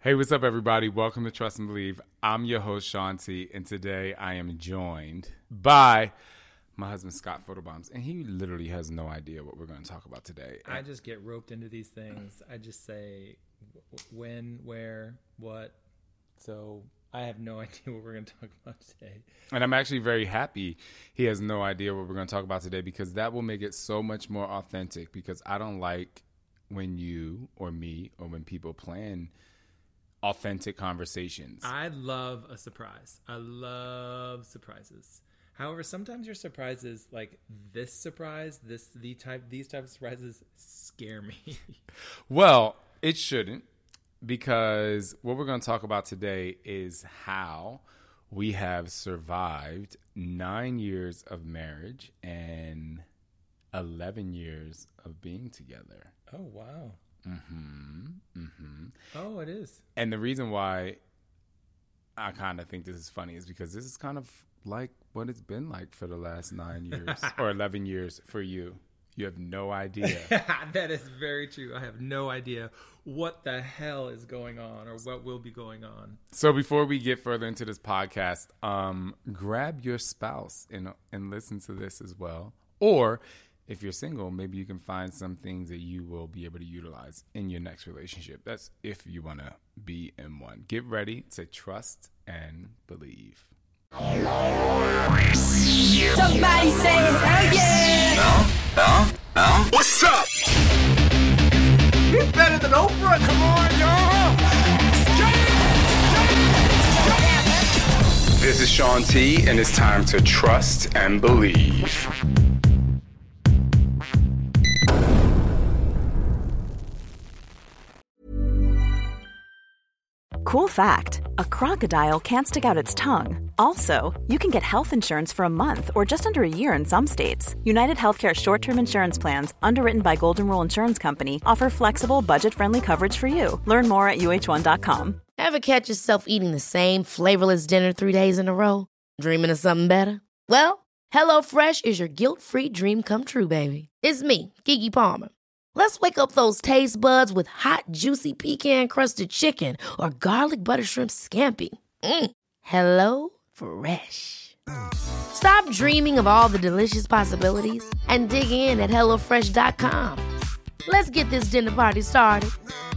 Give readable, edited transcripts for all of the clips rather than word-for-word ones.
Hey, what's up, everybody? Welcome to Trust and Believe. I'm your host, Sean T, and today I am joined by my husband, Scott Photobombs, and he literally has no idea what we're going to talk about today. I just get roped into these things. I just say when, where, what. So I have no idea what we're going to talk about today. And I'm actually very happy he has no idea what we're going to talk about today, because that will make it so much more authentic, because I don't like when you or me or when people plan authentic conversations. I love a surprise. I love surprises. However, sometimes your surprises, like this surprise, these type of surprises, scare me. Well, it shouldn't, because what we're going to talk about today is how we have survived 9 years of marriage and 11 years of being together. Oh, wow. Mm-hmm. Oh, it is. And the reason why I kind of think this is funny is because this is kind of like what it's been like for the last 9 years or 11 years for you. You have no idea. That is very true. I have no idea what the hell is going on or what will be going on. So before we get further into this podcast, grab your spouse and listen to this as well. Or if you're single, maybe you can find some things that you will be able to utilize in your next relationship. That's if you want to be in one. Get ready to trust and believe. Somebody say hell yeah! What's up? He's better than Oprah. Come on, y'all. This is Sean T, and it's time to trust and believe. Cool fact, a crocodile can't stick out its tongue. Also, you can get health insurance for a month or just under a year in some states. United Healthcare short-term insurance plans, underwritten by Golden Rule Insurance Company, offer flexible, budget-friendly coverage for you. Learn more at uh1.com. Ever catch yourself eating the same flavorless dinner 3 days in a row? Dreaming of something better? Well, HelloFresh is your guilt-free dream come true, baby. It's me, Keke Palmer. Let's wake up those taste buds with hot, juicy pecan-crusted chicken or garlic butter shrimp scampi. Hello Fresh. Stop dreaming of all the delicious possibilities and dig in at HelloFresh.com. Let's get this dinner party started.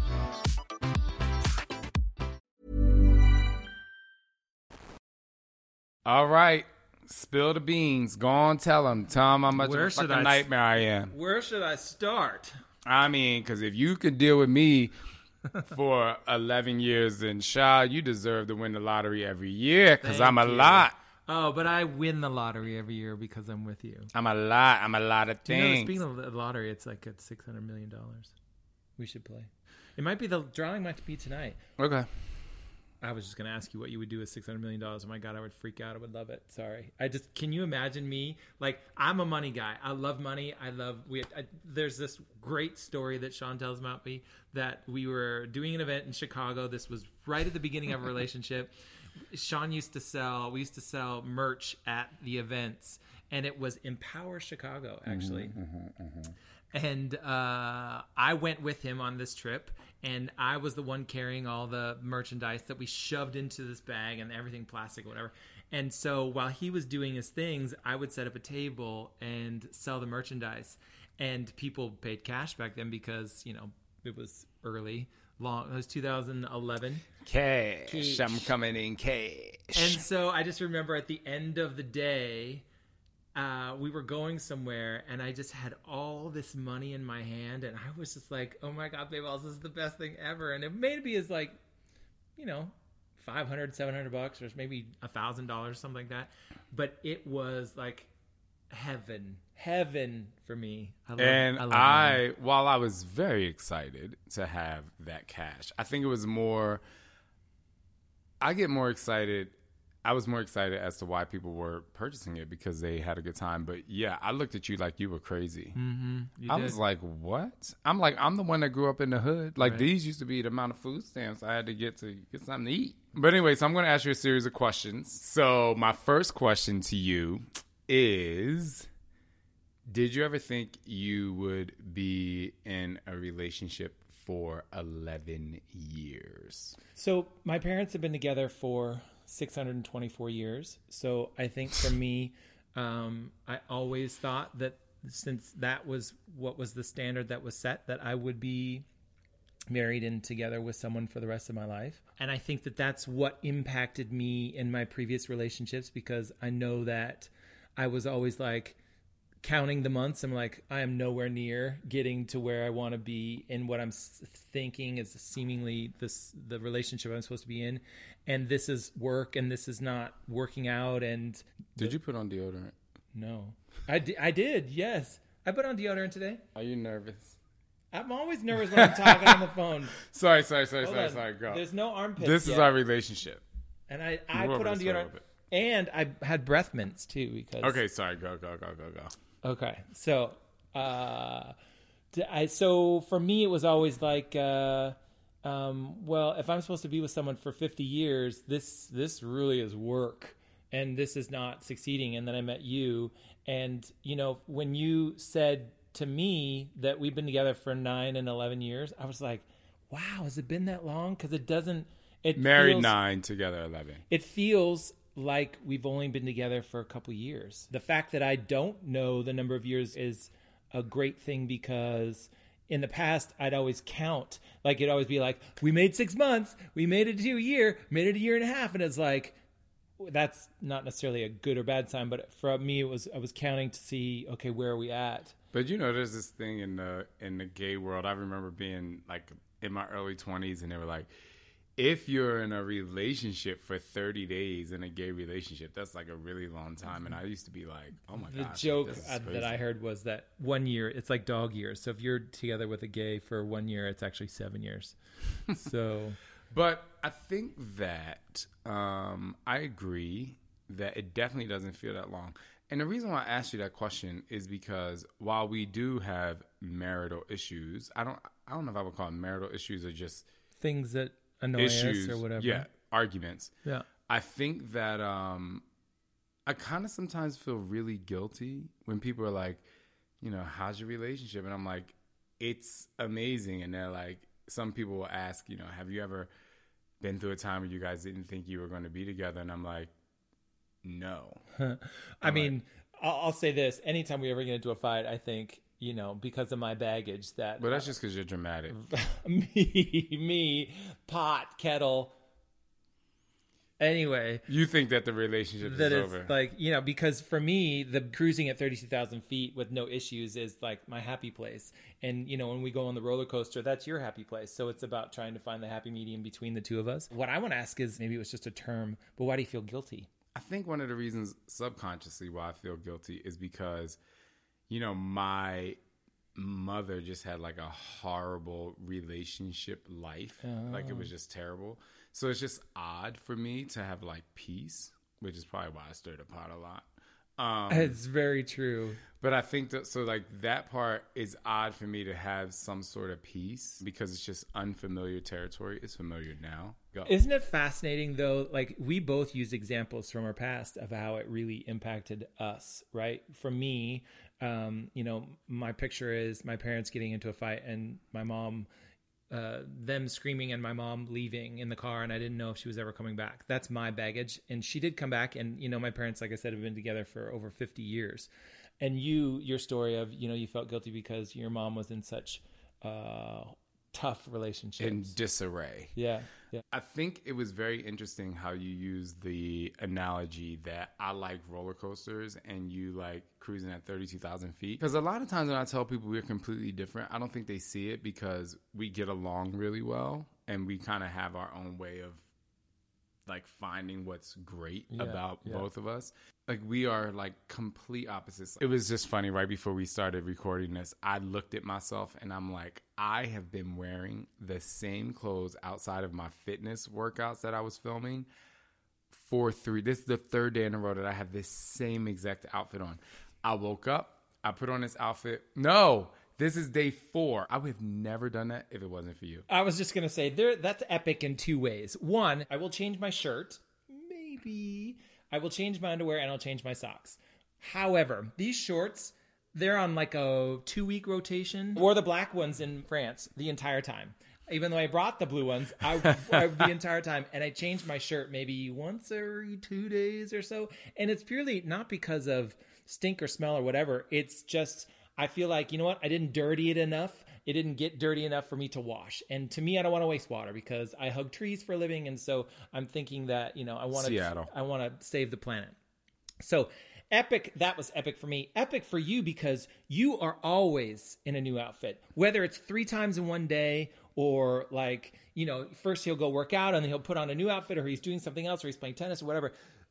All right. Spill the beans. Go on, tell them how much of a fucking nightmare I am. Where should I start? I mean, because if you could deal with me for 11 years, then Shaw, you deserve to win the lottery every year, because I'm a lot. Oh, but I win the lottery every year because I'm with you. I'm a lot of things. Speaking of the lottery, it's like at $600 million. We should play. It might be, the drawing might be tonight. Okay. I was just going to ask you what you would do with $600 million. Oh my God, I would freak out. I would love it. Sorry. Can you imagine me? Like, I'm a money guy. I love money. There's this great story that Sean tells about me that we were doing an event in Chicago. This was right at the beginning of a relationship. We used to sell merch at the events, and it was Empower Chicago, actually. And I went with him on this trip, and I was the one carrying all the merchandise that we shoved into this bag and everything plastic or whatever. And so while he was doing his things, I would set up a table and sell the merchandise. And people paid cash back then because, it was early. It was 2011. Cash. I'm coming in cash. And so I just remember at the end of the day, we were going somewhere, and I just had all this money in my hand, and I was just like, oh my God, babe, this is the best thing ever. And it maybe is like, $500, $700 or maybe $1,000, something like that. But it was like heaven for me. While I was very excited to have that cash, I think it was more, I was more excited as to why people were purchasing it, because they had a good time. But yeah, I looked at you like you were crazy. Mm-hmm, I was like, what? I'm the one that grew up in the hood. Like, these used to be the amount of food stamps I had to get something to eat. But anyway, so I'm going to ask you a series of questions. So my first question to you is, did you ever think you would be in a relationship for 11 years. So my parents have been together for 624 years. So I think for me, I always thought that since that was what was the standard that was set, that I would be married and together with someone for the rest of my life. And I think that that's what impacted me in my previous relationships, because I know that I was always like counting the months. I'm like, I am nowhere near getting to where I want to be in what I'm thinking is seemingly the relationship I'm supposed to be in. And this is work and this is not working out. And did you put on deodorant? No, I did. Yes. I put on deodorant today. Are you nervous? I'm always nervous when I'm talking on the phone. Sorry. Go. There's no armpits. This is our relationship. And I put on deodorant. And I had breath mints too because. Okay, sorry. Go. Okay, so so for me it was always like, well, if I'm supposed to be with someone for 50 years, this really is work, and this is not succeeding. And then I met you, and when you said to me that we've been together for 9 and 11 years, I was like, wow, has it been that long? Because it doesn't. It married feels, 9, together 11. It feels like we've only been together for a couple years. The fact that I don't know the number of years is a great thing, because in the past I'd always count. Like it'd always be like, we made 6 months, we made it to a year, made it a year and a half, and it's like, that's not necessarily a good or bad sign, but for me I was counting to see, okay, where are we at? But there's this thing in the gay world. I remember being like in my early 20s, and they were like, if you're in a relationship for 30 days in a gay relationship, that's like a really long time. And I used to be like, oh my gosh. The joke that I heard was that 1 year, it's like dog years. So if you're together with a gay for 1 year, it's actually 7 years. So, but I think that I agree that it definitely doesn't feel that long. And the reason why I asked you that question is because while we do have marital issues, I don't know if I would call them marital issues or just things that annoy issues, us or whatever. Yeah, arguments. Yeah. I think that I kind of sometimes feel really guilty when people are like, how's your relationship? And I'm like, it's amazing. And they're like, some people will ask, have you ever been through a time where you guys didn't think you were going to be together? And I'm like, no. I mean, I'll say this. Anytime we ever get into a fight, I think, because of my baggage that... But that's just because you're dramatic. me, pot, kettle. Anyway. You think that the relationship is over. Like, because for me, the cruising at 32,000 feet with no issues is like my happy place. And, when we go on the roller coaster, that's your happy place. So it's about trying to find the happy medium between the two of us. What I want to ask is, maybe it was just a term, but why do you feel guilty? I think one of the reasons subconsciously why I feel guilty is because, my mother just had like a horrible relationship life. Like it was just terrible. So it's just odd for me to have like peace, which is probably why I stirred the pot a lot. It's very true. But I think that, so like that part is odd for me to have some sort of peace because it's just unfamiliar territory. It's familiar now. Go. Isn't it fascinating though? Like we both use examples from our past of how it really impacted us, right? For me, my picture is my parents getting into a fight and my mom, them screaming and my mom leaving in the car, and I didn't know if she was ever coming back. That's my baggage. And she did come back, and my parents, like I said, have been together for over 50 years. And your story of you felt guilty because your mom was in such tough relationships, in disarray. Yeah. I think it was very interesting how you used the analogy that I like roller coasters and you like cruising at 32,000 feet. Because a lot of times when I tell people we're completely different, I don't think they see it because we get along really well and we kind of have our own way of like finding what's great about both of us. Like we are like complete opposites. It was just funny right before we started recording this, I looked at myself and I'm like, I have been wearing the same clothes outside of my fitness workouts that I was filming this is the third day in a row that I have this same exact outfit on. I woke up, I put on this outfit. No, this is day 4. I would have never done that if it wasn't for you. I was just going to say, that's epic in 2 ways. One, I will change my shirt. Maybe. I will change my underwear and I'll change my socks. However, these shorts, they're on like a 2-week rotation. Wore the black ones in France the entire time. even though I brought the blue ones, I the entire time. And I changed my shirt maybe once every 2 days or so. And it's purely not because of stink or smell or whatever. It's just, I feel like, you know what? I didn't dirty it enough. It didn't get dirty enough for me to wash. And to me, I don't want to waste water because I hug trees for a living. And so I'm thinking that, you know, I want to save the planet. So epic. That was epic for me. Epic for you because you are always in a new outfit, whether it's 3 times in one day or like, you know, first he'll go work out and then he'll put on a new outfit or he's doing something else or he's playing tennis or whatever.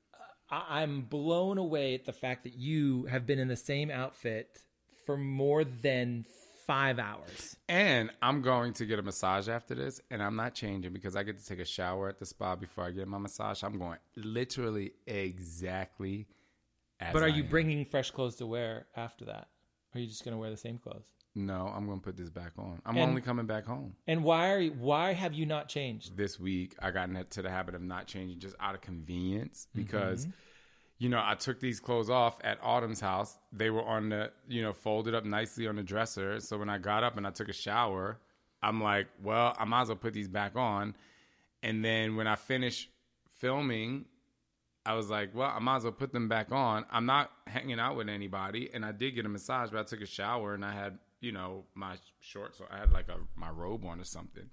I'm blown away at the fact that you have been in the same outfit for more than 5 hours. And I'm going to get a massage after this, and I'm not changing because I get to take a shower at the spa before I get my massage. I'm going literally exactly as But are I you am. bringing fresh clothes to wear after that? Or are you just going to wear the same clothes? No, I'm going to put this back on. I'm And- only coming back home. And why have you not changed? This week, I got into the habit of not changing just out of convenience because, you know, I took these clothes off at Autumn's house. They were on the, you know, folded up nicely on the dresser. So when I got up and I took a shower, I'm like, well, I might as well put these back on. And then when I finished filming, I was like, well, I might as well put them back on. I'm not hanging out with anybody. And I did get a massage, but I took a shower and I had, you know, my shorts. So I had like my robe on or something.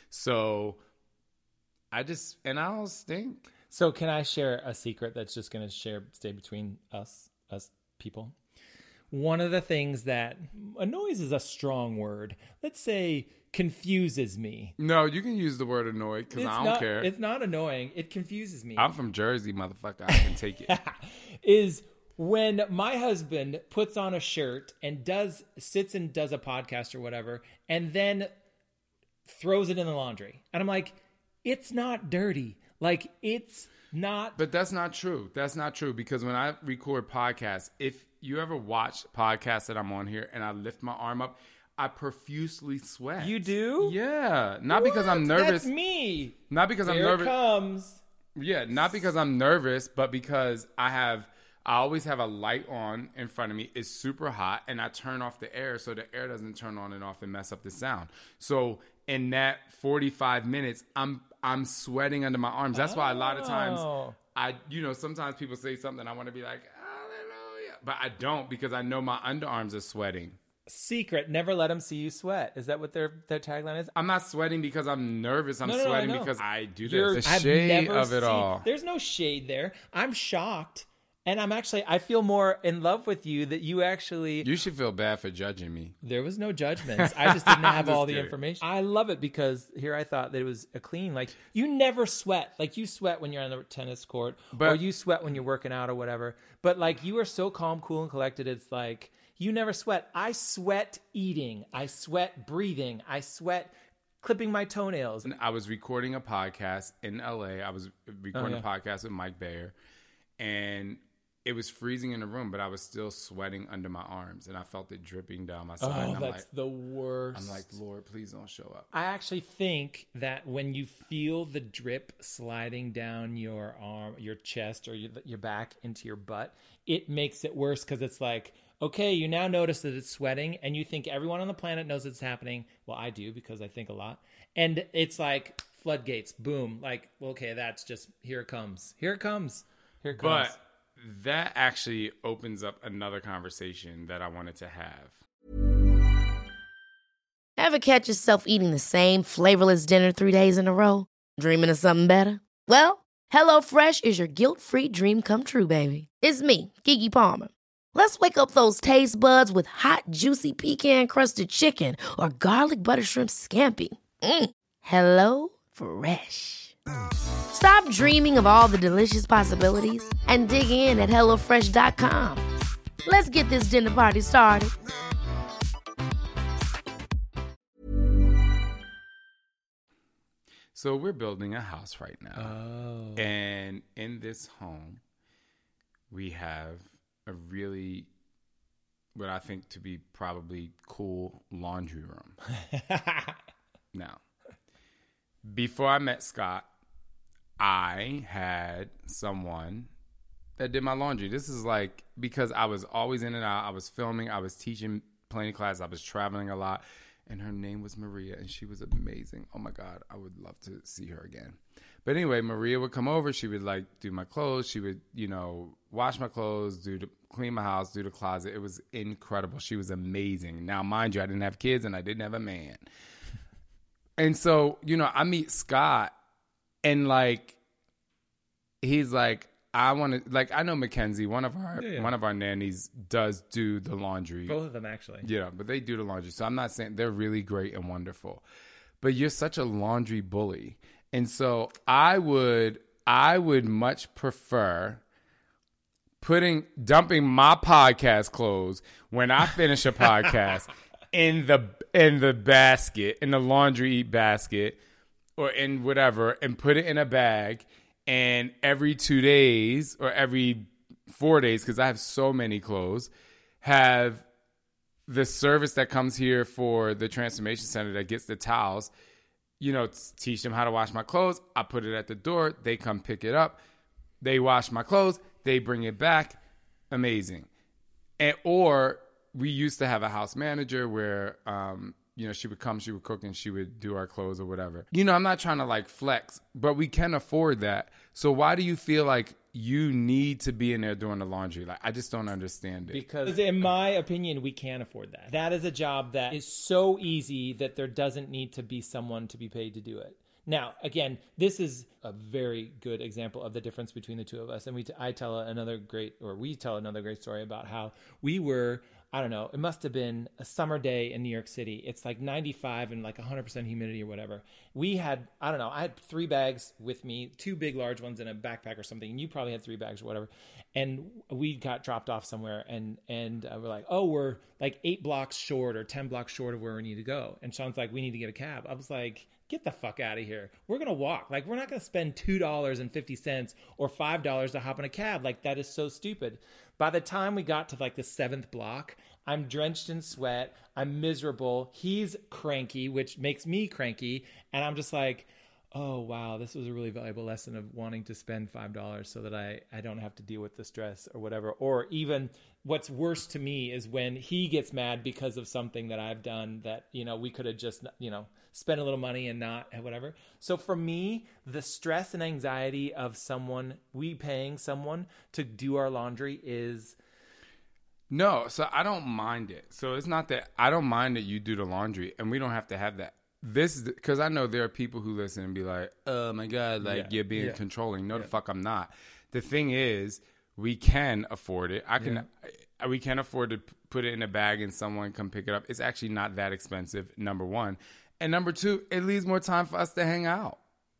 So I don't stink. So can I share a secret that's just going to stay between us people? One of the things that annoys is a strong word. Let's say confuses me. No, you can use the word annoyed because I don't care. It's not annoying. It confuses me. I'm from Jersey, motherfucker. I can take it. Is when my husband puts on a shirt and sits and does a podcast or whatever, and then throws it in the laundry. And I'm like, it's not dirty. Like, it's not. But that's not true. That's not true because when I record podcasts, if you ever watch podcasts that I'm on here and I lift my arm up, I profusely sweat. You do? Yeah. Not because I'm nervous. That's me. Not because I'm Here nervous. it comes. Yeah, not because I'm nervous, but because I always have a light on in front of me. It's super hot, and I turn off the air so the air doesn't turn on and off and mess up the sound. So in that 45 minutes, I'm sweating under my arms. That's why a lot of times sometimes people say something, I want to be like, hallelujah, but I don't because I know my underarms are sweating. Secret, never let them see you sweat. Is that what their tagline is? I'm not sweating because I'm nervous. I'm No, sweating I know. because I do this. The I've shade never of it seen- all. There's no shade there. I'm shocked. And I feel more in love with you that you actually... You should feel bad for judging me. There was no judgments. I just didn't have Just all the kidding. information. I love it because here I thought that it was a clean, like you never sweat. Like you sweat when you're on the tennis court or you sweat when you're working out or whatever. But like you are so calm, cool, and collected. It's like you never sweat. I sweat eating. I sweat breathing. I sweat clipping my toenails. I was recording a podcast in LA. I was recording a podcast with Mike Bayer. And it was freezing in the room, but I was still sweating under my arms, and I felt it dripping down my side. Oh, and that's the worst. I'm like, Lord, please don't show up. I actually think that when you feel the drip sliding down your arm, your chest, or your back into your butt, it makes it worse because it's like, okay, you now notice that it's sweating, and you think everyone on the planet knows it's happening. Well, I do because I think a lot. And it's like floodgates, boom. Like, well, okay, that's just, here it comes. Here it comes. Here it comes. But that actually opens up another conversation that I wanted to have. Ever catch yourself eating the same flavorless dinner 3 days in a row? Dreaming of something better? Well, HelloFresh is your guilt-free dream come true, baby. It's me, Keke Palmer. Let's wake up those taste buds with hot, juicy pecan-crusted chicken or garlic butter shrimp scampi. Hello Fresh. Stop dreaming of all the delicious possibilities and dig in at HelloFresh.com. Let's get this dinner party started. So we're building a house right now. Oh. And in this home, we have a really, what I think to be probably cool laundry room. Now, before I met Scott, I had someone that did my laundry. This is like, because I was always in and out. I was filming. I was teaching plenty class. I was traveling a lot. and her name was Maria, and she was amazing. Oh my God, I would love to see her again. But anyway, Maria would come over. She would like do my clothes. She would, wash my clothes, clean my house, do the closet. It was incredible. She was amazing. Now, mind you, I didn't have kids and I didn't have a man. And so, I meet Scott, and like, he's like, I want to, like, I know Mackenzie, one of our nannies does do the laundry. Both of them, actually. Yeah, but they do the laundry. So I'm not saying they're really great and wonderful, but you're such a laundry bully. And so I would much prefer dumping my podcast clothes when I finish a podcast in the basket, in the laundry basket, or in whatever, and put it in a bag. And every 2 days or every 4 days, because I have so many clothes, have the service that comes here for the transformation center that gets the towels, teach them how to wash my clothes. I put it at the door. They come pick it up. They wash my clothes. They bring it back. Amazing. Or we used to have a house manager where, she would come, she would cook, and she would do our clothes or whatever. I'm not trying to like flex, but we can afford that. So why do you feel like you need to be in there doing the laundry? Like, I just don't understand it. Because in my opinion, we can't afford that. That is a job that is so easy that there doesn't need to be someone to be paid to do it. Now, again, this is a very good example of the difference between the two of us. And we tell another great story about how we were, I don't know, it must have been a summer day in New York City. It's like 95 and like 100% humidity or whatever. We had, I don't know, I had 3 bags with me, 2 big large ones in a backpack or something. And you probably had 3 bags or whatever. And we got dropped off somewhere, and we're like, oh, we're like 8 blocks short or 10 blocks short of where we need to go. And Sean's like, we need to get a cab. I was like, get the fuck out of here. We're going to walk. Like, we're not going to spend $2.50 or $5 to hop in a cab. Like, that is so stupid. By the time we got to like the 7th block, I'm drenched in sweat. I'm miserable. He's cranky, which makes me cranky. And I'm just like, oh, wow, this was a really valuable lesson of wanting to spend $5 so that I don't have to deal with the stress or whatever. Or even what's worse to me is when he gets mad because of something that I've done that, we could have just, spent a little money and not whatever. So for me, the stress and anxiety of we paying someone to do our laundry is... No, so I don't mind it. So it's not that I don't mind that you do the laundry, and we don't have to have that. This is because I know there are people who listen and be like, oh my God, you're being controlling. No, the fuck I'm not. The thing is, we can afford it. We can afford to put it in a bag and someone come pick it up. It's actually not that expensive, number one. And number two, it leaves more time for us to hang out.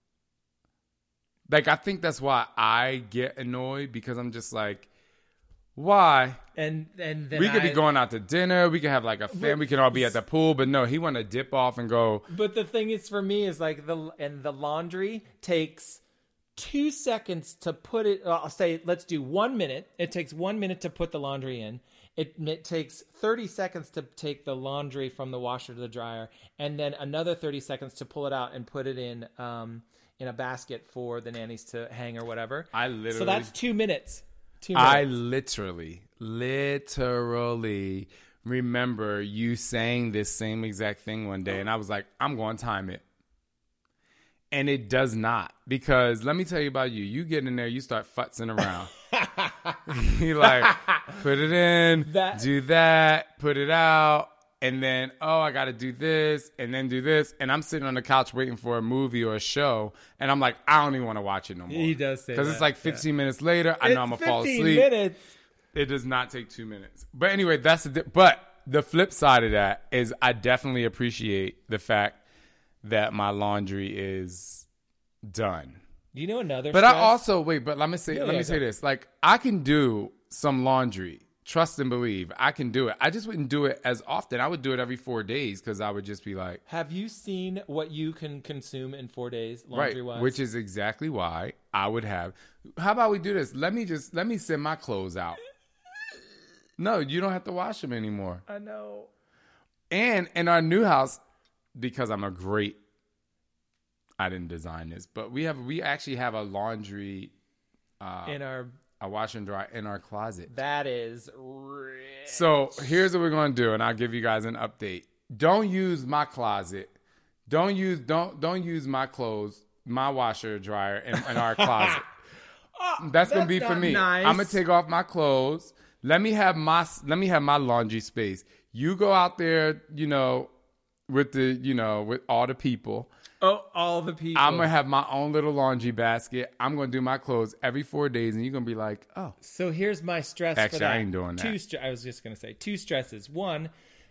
Like, I think that's why I get annoyed, because I'm just like, why? And then we could be going out to dinner. We could have like a family. We can all be at the pool. But no, he want to dip off and go. But the thing is, for me, is like the laundry takes 2 seconds to put it. I'll say, let's do 1 minute. It takes 1 minute to put the laundry in. It takes 30 seconds to take the laundry from the washer to the dryer, and then another 30 seconds to pull it out and put it in a basket for the nannies to hang or whatever. So that's 2 minutes. 2 minutes. I literally remember you saying this same exact thing one day, and I was like, I'm going to time it. And it does not, because let me tell you about you. You get in there, you start futzing around. You like, put it in, do that, put it out, and then, oh, I got to do this, and then do this. And I'm sitting on the couch waiting for a movie or a show, and I'm like, I don't even want to watch it no more. He does say that. Because it's like 15 minutes later, I know I'm going to fall asleep. 15 minutes. It does not take 2 minutes. But anyway, but the flip side of that is I definitely appreciate the fact that my laundry is done. You know another But stress? I also let me say this. Like, I can do some laundry. Trust and believe. I can do it. I just wouldn't do it as often. I would do it every 4 days, because I would just be like, have you seen what you can consume in 4 days laundry-wise? Right, which is exactly why I would have. How about we do this? Let me send my clothes out. No, you don't have to wash them anymore. I know. And in our new house, because I didn't design this, but we actually have a laundry a wash and dry in our closet. That is rich. So here's what we're going to do, and I'll give you guys an update. don't use my closet. Don't use my clothes, my washer dryer in our closet. That's gonna be for me. Nice. I'm gonna take off my clothes. Let me have my laundry space. You go out there, with all the people. Oh, all the people. I'm going to have my own little laundry basket. I'm going to do my clothes every 4 days, and you're going to be like, oh. So here's my stress Actually, for that. I ain't doing that. I was just going to say 2 stresses. One,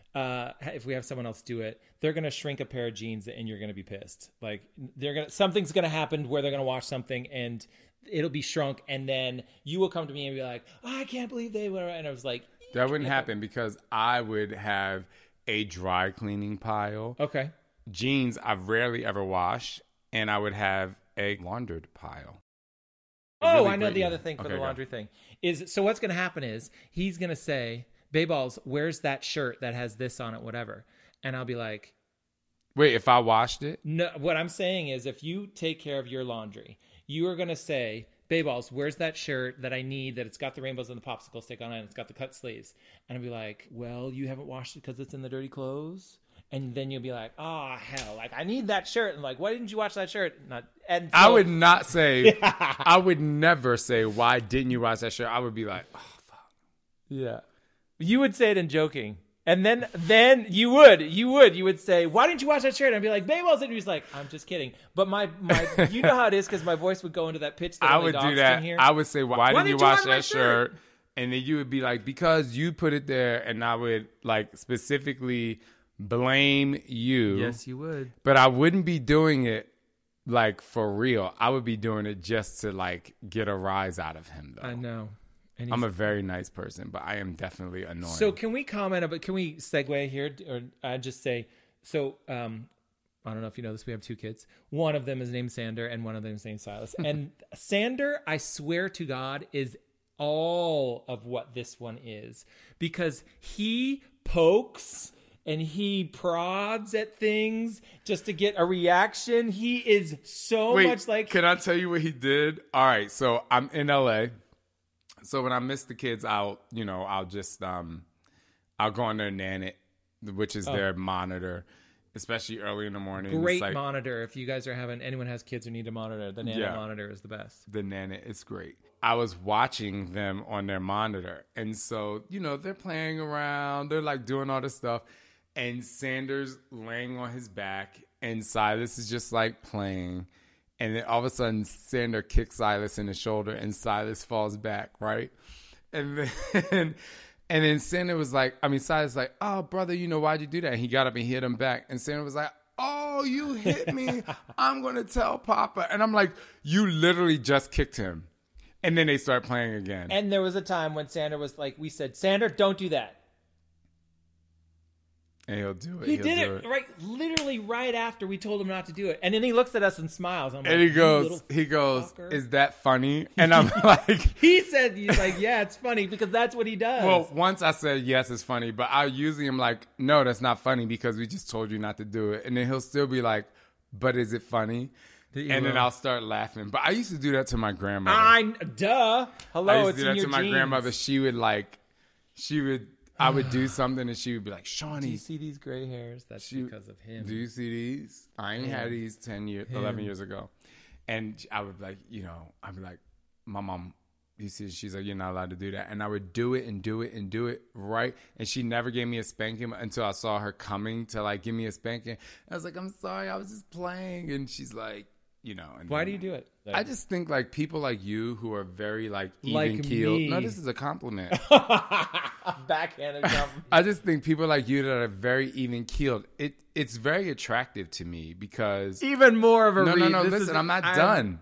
if we have someone else do it, they're going to shrink a pair of jeans and you're going to be pissed. Like something's going to happen where they're going to wash something and it'll be shrunk. And then you will come to me and be like, oh, I can't believe they were. And I was like, that wouldn't happen because I would have a dry cleaning pile. Okay. Jeans I rarely ever wash, and I would have a laundered pile. Oh, I know the other thing for the laundry thing is, so what's going to happen is he's going to say, Bayballs, where's that shirt that has this on it, whatever? And I'll be like, wait, if I washed it? No, what I'm saying is if you take care of your laundry, you are going to say, Bayballs, where's that shirt that I need that it's got the rainbows and the popsicle stick on it and it's got the cut sleeves? And I'll be like, well, you haven't washed it because it's in the dirty clothes? And then you'll be like, oh, hell, like, I need that shirt. And like, why didn't you wash that shirt? And so, I would not say, I would never say, why didn't you wash that shirt? I would be like, oh, fuck. Yeah. You would say it in joking. And then you would say, why didn't you wash that shirt? And I'd be like, Bayballs. And he was like, I'm just kidding. But my you know how it is because my voice would go into that pitch that I only would dogs do that. can hear. I would say, why didn't you wash that shirt? And then you would be like, because you put it there. And I would like specifically blame you. Yes, you would. But I wouldn't be doing it like for real. I would be doing it just to like get a rise out of him, though. I know. And I'm a very nice person, but I am definitely annoying. So can we comment about, can we segue here or just say, so I don't know if you know this, we have 2 kids. One of them is named Sander and one of them is named Silas. And Sander, I swear to God, is all of what this one is because he pokes and he prods at things just to get a reaction. He is so much like... Can I tell you what he did? All right, so I'm in LA. So when I miss the kids out, I'll just I'll go on their Nanit, which is their monitor, especially early in the morning. Great monitor. If you guys are anyone has kids who need a monitor, the Nanit monitor is the best. The Nanit is great. I was watching them on their monitor. And so, they're playing around. They're like doing all this stuff. And Sander's laying on his back and Silas is just like playing. And then all of a sudden, Sander kicks Silas in the shoulder, and Silas falls back, right? And then Sander was like, Silas was like, oh, brother, why'd you do that? And he got up and hit him back. And Sander was like, oh, you hit me. I'm going to tell Papa. And I'm like, you literally just kicked him. And then they start playing again. And there was a time when Sander was like, we said, Sander, don't do that. And he'll do it. He did it literally right after we told him not to do it. And then he looks at us and smiles. I'm like, and he goes, fucker. Is that funny? And I'm like... he's like, yeah, it's funny because that's what he does. Well, once I said, yes, it's funny. But I usually am like, no, that's not funny because we just told you not to do it. And then he'll still be like, but is it funny? And then I'll start laughing. But I used to do that to my grandmother. Hello, I used to do that to my grandmother. I would do something and she would be like, Shawnee. Do you see these gray hairs? That's because of him. Do you see these? I ain't had these 11 years ago. And I would be like, I'd be like, my mom, you see, she's like, you're not allowed to do that. And I would do it and do it and do it, right? And she never gave me a spanking until I saw her coming to like give me a spanking. I was like, I'm sorry, I was just playing. And she's like, and why do you do it? I just think like people like you who are very like even keeled. No, this is a compliment. Backhanded compliment. I just think people like you that are very even keeled. It's very attractive to me because even more of a no. Listen, I'm not done.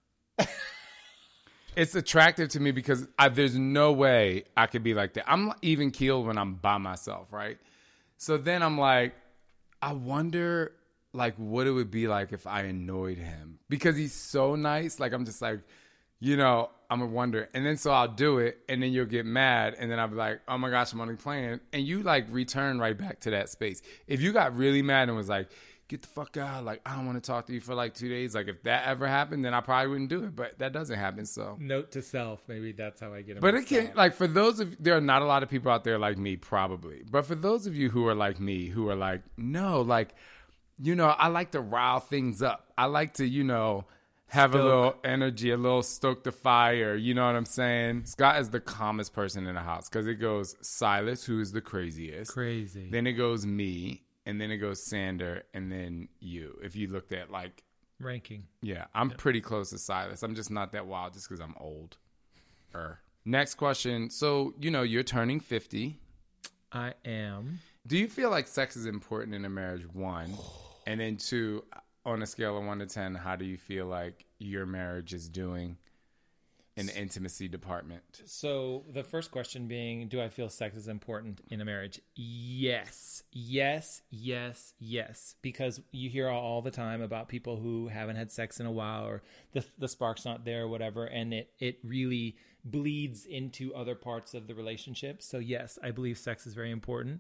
It's attractive to me because there's no way I could be like that. I'm even keeled when I'm by myself, right? So then I'm like, I wonder like what it would be like if I annoyed him because he's so nice. Like I'm just like, I'm a wonder. And then so I'll do it and then you'll get mad. And then I'll be like, oh my gosh, I'm only playing. And you like return right back to that space. If you got really mad and was like, get the fuck out. Like, I don't want to talk to you for like 2 days. Like, if that ever happened, then I probably wouldn't do it. But that doesn't happen. So Note to self, maybe that's how I get them. but it can't, like, for those of, there are not a lot of people out there like me, probably. But for those of you who are like me, who are like, no, like, you know, I like to rile things up. I like to, you know, have a little energy, a little stoke the fire. You know what I'm saying? Scott is the calmest person in the house because it goes Silas, who is the craziest. Crazy. Then it goes me, and then it goes Sander, and then you. If you looked at, like, ranking. yeah, I'm pretty close to Silas. I'm just not that wild just because I'm old. Next question. So, you know, you're turning 50. I am. Do you feel like sex is important in a marriage, one? And then two, on a scale of 1 to 10, how do you feel like your marriage is doing in the intimacy department? So the first question being, do I feel sex is important in a marriage? Yes. Yes, yes, yes. Because you hear all the time about people who haven't had sex in a while, or the spark's not there or whatever, and it really bleeds into other parts of the relationship. So yes, I believe sex is very important.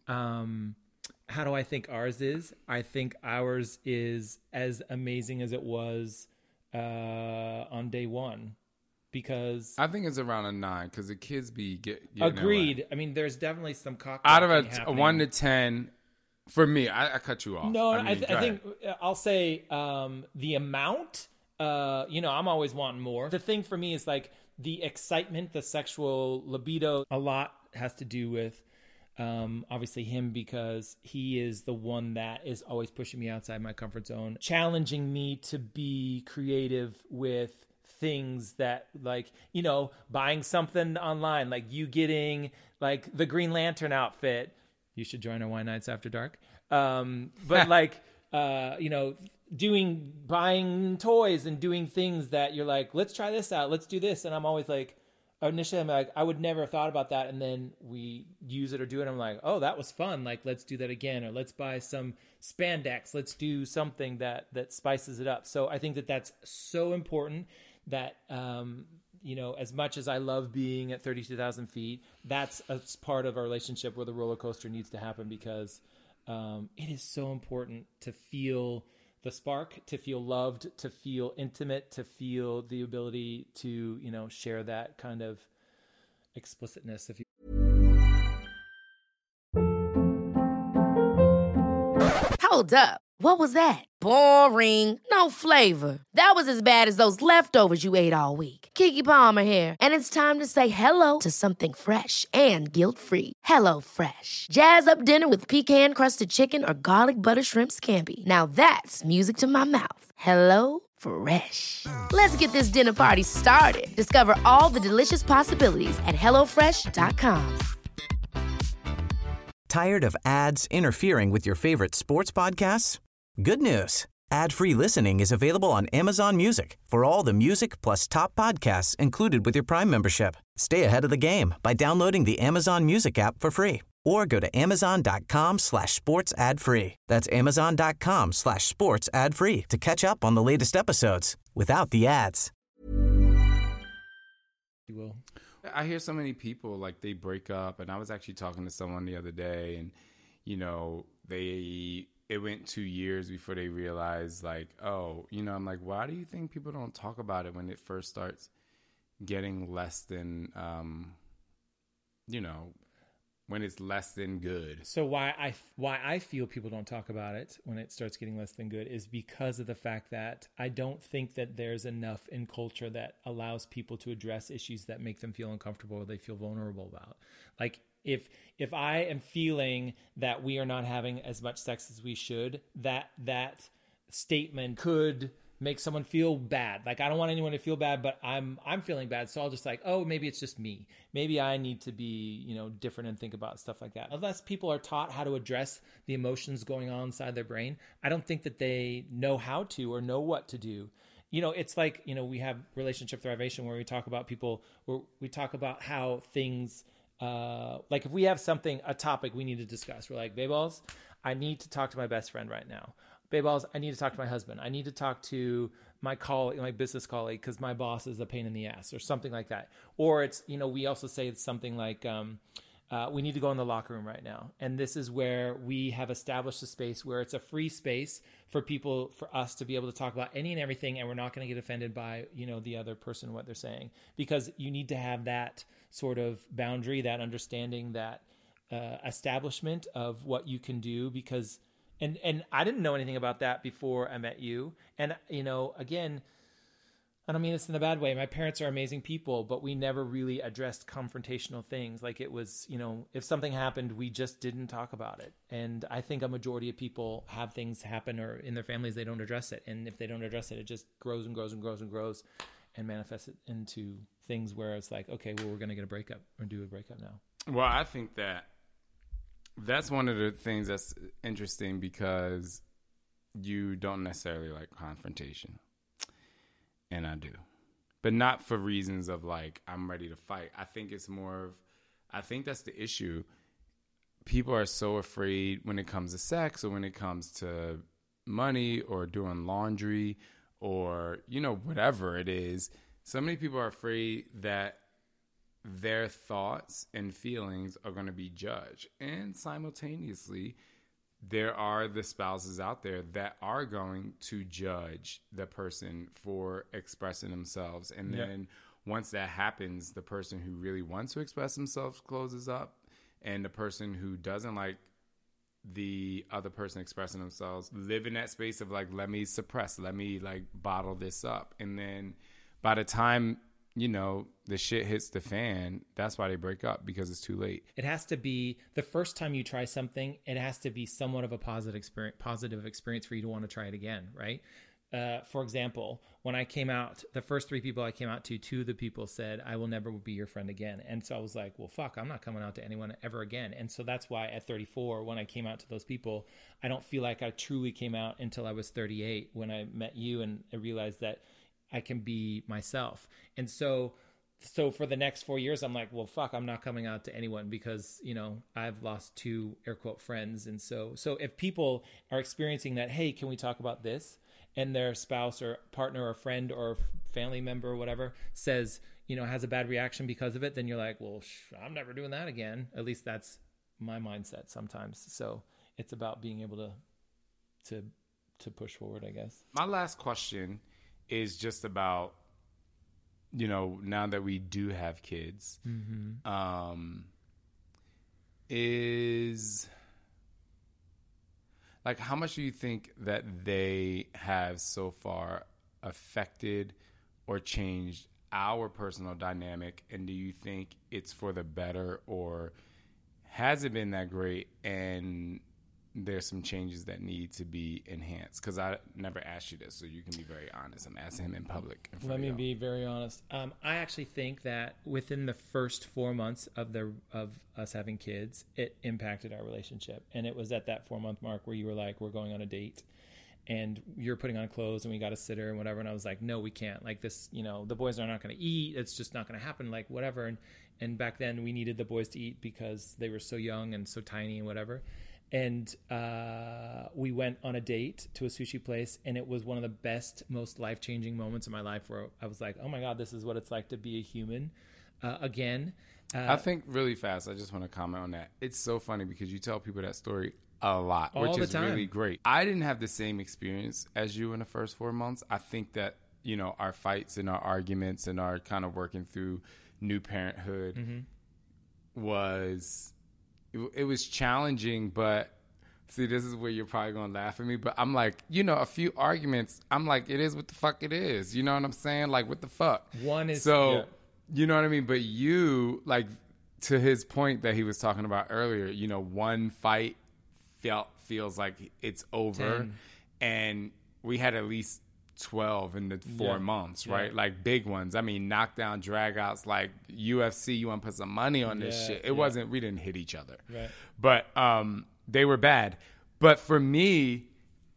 How do I think ours is? I think ours is as amazing as it was on day one, because I think it's around a 9 because the kids be getting agreed. I mean, there's definitely some cock out of blocking a 1 to 10. For me, I cut you off. No, I think I'll say the amount. You know, I'm always wanting more. The thing for me is like the excitement, the sexual libido. A lot has to do with obviously him, because he is the one that is always pushing me outside my comfort zone, challenging me to be creative with things that, like, you know, buying something online, like you getting like the Green Lantern outfit. You should join our Wine Nights After Dark. But like, you know, buying toys and doing things that you're like, let's try this out. Let's do this. And I'm always like, initially I'm like, I would never have thought about that. And then we use it or do it. I'm like, oh, that was fun. Like, let's do that again. Or let's buy some spandex. Let's do something that spices it up. So I think that that's so important that, you know, as much as I love being at 32,000 feet, that's a part of our relationship where the roller coaster needs to happen, because it is so important to feel the spark, to feel loved, to feel intimate, to feel the ability to, you know, share that kind of explicitness. If you Hold up. What was that? Boring. No flavor. That was as bad as those leftovers you ate all week. Keke Palmer here. And it's time to say hello to something fresh and guilt-free. Hello Fresh. Jazz up dinner with pecan-crusted chicken or garlic butter shrimp scampi. Now that's music to my mouth. Hello Fresh. Let's get this dinner party started. Discover all the delicious possibilities at HelloFresh.com. Tired of ads interfering with your favorite sports podcasts? Good news. Ad-free listening is available on Amazon Music for all the music plus top podcasts included with your Prime membership. Stay ahead of the game by downloading the Amazon Music app for free, or go to amazon.com/sports ad free. That's amazon.com/sports ad free to catch up on the latest episodes without the ads. will. I hear so many people, like, they break up, and I was actually talking to someone the other day, and, you know, it went 2 years before they realized, like, oh, you know, I'm like, why do you think people don't talk about it when it first starts getting less than, you know, when it's less than good? So why I feel people don't talk about it when it starts getting less than good is because of the fact that I don't think that there's enough in culture that allows people to address issues that make them feel uncomfortable or they feel vulnerable about. Like, if I am feeling that we are not having as much sex as we should, that statement could make someone feel bad. Like, I don't want anyone to feel bad, but I'm feeling bad. So I'll just like, oh, maybe it's just me. Maybe I need to be, you know, different and think about stuff like that. Unless people are taught how to address the emotions going on inside their brain, I don't think that they know how to or know what to do. You know, it's like, you know, we have Relationship Thrivation where we talk about people, where we talk about how things, like if we have a topic we need to discuss, we're like, Bayballs, I need to talk to my best friend right now. Bayballs, I need to talk to my husband. I need to talk to my colleague, my business colleague, because my boss is a pain in the ass, or something like that. Or it's, you know, we also say it's something like, we need to go in the locker room right now. And this is where we have established a space where it's a free space for us to be able to talk about any and everything. And we're not going to get offended by, the other person, what they're saying, because you need to have that sort of boundary, that understanding, that establishment of what you can do, because, and I didn't know anything about that before I met you. And, again, I don't mean this in a bad way. My parents are amazing people, but we never really addressed confrontational things. Like it was, if something happened, we just didn't talk about it. And I think a majority of people have things happen, or in their families, they don't address it. And if they don't address it, it just grows and grows and grows and grows and manifests it into things where it's like, okay, well, we're going to get a breakup or do a breakup now. Well, I think that's one of the things that's interesting, because you don't necessarily like confrontation. And I do, but not for reasons of like, I'm ready to fight. I think it's I think that's the issue. People are so afraid when it comes to sex, or when it comes to money, or doing laundry, or, whatever it is. So many people are afraid that their thoughts and feelings are going to be judged. And simultaneously, there are the spouses out there that are going to judge the person for expressing themselves. And then once that happens, the person who really wants to express themselves closes up, and the person who doesn't like the other person expressing themselves live in that space of like, let me suppress, let me like bottle this up. And then by the time, the shit hits the fan, that's why they break up, because it's too late. It has to be the first time you try something, it has to be somewhat of a positive experience for you to want to try it again, right? For example, when I came out, the first 3 people I came out to, 2 of the people said, I will never be your friend again. And so I was like, well, fuck, I'm not coming out to anyone ever again. And so that's why at 34, when I came out to those people, I don't feel like I truly came out until I was 38, when I met you and I realized that I can be myself. And so for the next 4 years, I'm like, well, fuck, I'm not coming out to anyone, because, I've lost 2 air quote friends. And so if people are experiencing that, hey, can we talk about this? And their spouse or partner or friend or family member or whatever says, has a bad reaction because of it, then you're like, well, I'm never doing that again. At least that's my mindset sometimes. So it's about being able to push forward, I guess. My last question is just about, now that we do have kids, is like, how much do you think that they have so far affected or changed our personal dynamic? And do you think it's for the better, or has it been that great and there's some changes that need to be enhanced? Because I never asked you this, so you can be very honest. I'm asking him in public. Let me be very honest. I actually think that within the first 4 months of us having kids, it impacted our relationship. And it was at that 4-month mark where you were like, we're going on a date, and you're putting on clothes, and we got a sitter and whatever. And I was like, no, we can't. Like this, the boys are not going to eat. It's just not going to happen. Like whatever. And back then we needed the boys to eat because they were so young and so tiny and whatever. And we went on a date to a sushi place, and it was one of the best, most life-changing moments in my life, where I was like, oh my God, this is what it's like to be a human again. I think really fast, I just want to comment on that. It's so funny because you tell people that story a lot, all which the is time. Really great. I didn't have the same experience as you in the first 4 months. I think that, our fights and our arguments and our kind of working through new parenthood was... It was challenging, but see, this is where you're probably going to laugh at me. But I'm like, a few arguments, I'm like, it is what the fuck it is. You know what I'm saying? Like, what the fuck? One is... So, yeah. You know what I mean? But you, like, to his point that he was talking about earlier, one fight feels like it's over. 10. And we had at least 12 in the 4 months, right? Yeah. Like big ones. I mean, knockdown, dragouts, like UFC, you want to put some money on this shit. It wasn't, we didn't hit each other. Right. But they were bad. But for me,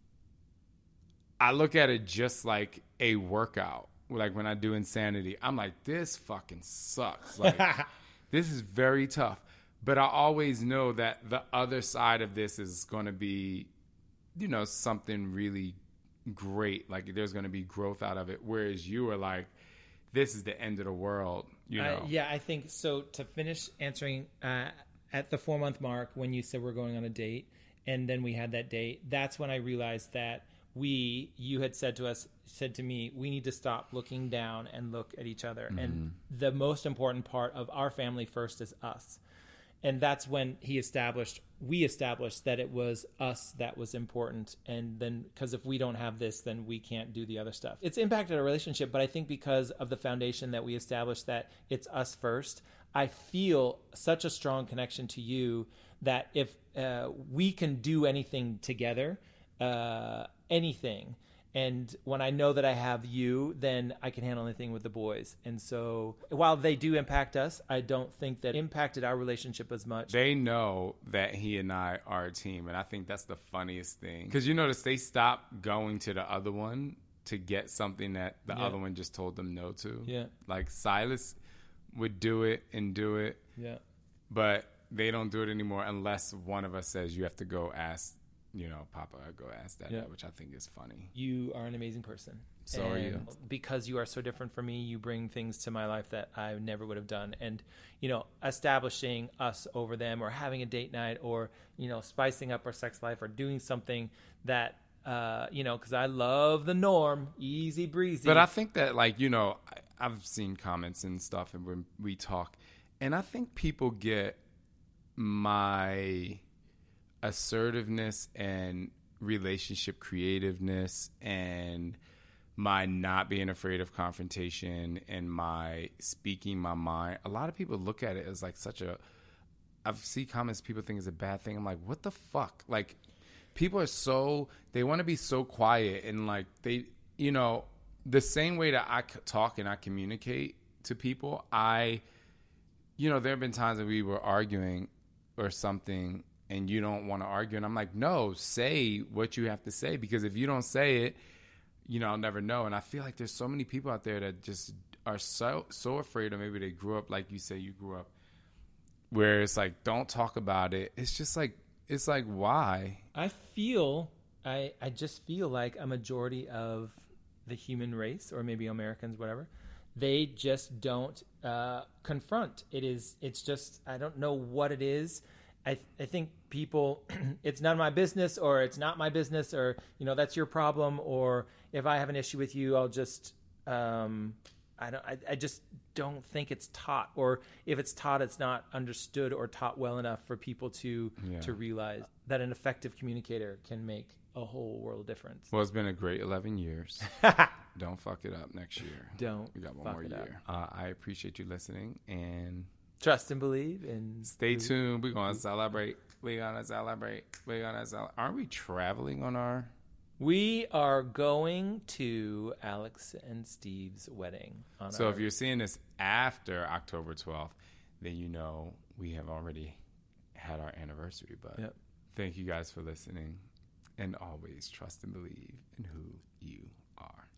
I look at it just like a workout. Like when I do Insanity, I'm like, this fucking sucks. Like, this is very tough. But I always know that the other side of this is going to be, something really great. Like there's going to be growth out of it. Whereas you were like, this is the end of the world, Yeah, I think so. To finish answering, at the 4-month mark, when you said we're going on a date, and then we had that date, that's when I realized that you had said to me, we need to stop looking down and look at each other. And the most important part of our family first is us. And that's when we established that it was us that was important. And then, because if we don't have this, then we can't do the other stuff. It's impacted our relationship, but I think because of the foundation that we established, that it's us first, I feel such a strong connection to you that if we can do anything together, anything. And when I know that I have you, then I can handle anything with the boys. And so while they do impact us, I don't think that impacted our relationship as much. They know that he and I are a team, and I think that's the funniest thing. Because you notice they stopped going to the other one to get something that the other one just told them no to. Yeah. Like Silas would do it, Yeah. but they don't do it anymore unless one of us says you have to go ask, Papa, go ask Dad, which I think is funny. You are an amazing person. So are you. Because you are so different from me, you bring things to my life that I never would have done. And, establishing us over them, or having a date night, or, spicing up our sex life, or doing something that, because I love the norm, easy breezy. But I think that, I've seen comments and stuff, and when we talk, and I think people get my assertiveness and relationship creativeness and my not being afraid of confrontation and my speaking my mind. A lot of people look at it as like I've seen comments people think it's a bad thing. I'm like, what the fuck? Like, people are they want to be so quiet, and like they, the same way that I talk and I communicate to people, there have been times that we were arguing or something, and you don't want to argue. And I'm like, no, say what you have to say, because if you don't say it, I'll never know. And I feel like there's so many people out there that just are so afraid, or maybe they grew up like you say you grew up, where it's like, don't talk about it. It's just like, why? I just feel like a majority of the human race, or maybe Americans, whatever, they just don't confront. It's just, I don't know what it is. I think people, it's none of my business, or it's not my business, or, that's your problem. Or if I have an issue with you, I'll just, I just don't think it's taught, or if it's taught, it's not understood or taught well enough for people to realize that an effective communicator can make a whole world of difference. Well, it's been a great 11 years. Don't fuck it up next year. We got one more year. I appreciate you listening, and trust and believe, and stay tuned. We're going to celebrate. Aren't we traveling on our... We are going to Alex and Steve's wedding. So if you're seeing this after October 12th, then we have already had our anniversary. But Thank you guys for listening. And always trust and believe in who you are.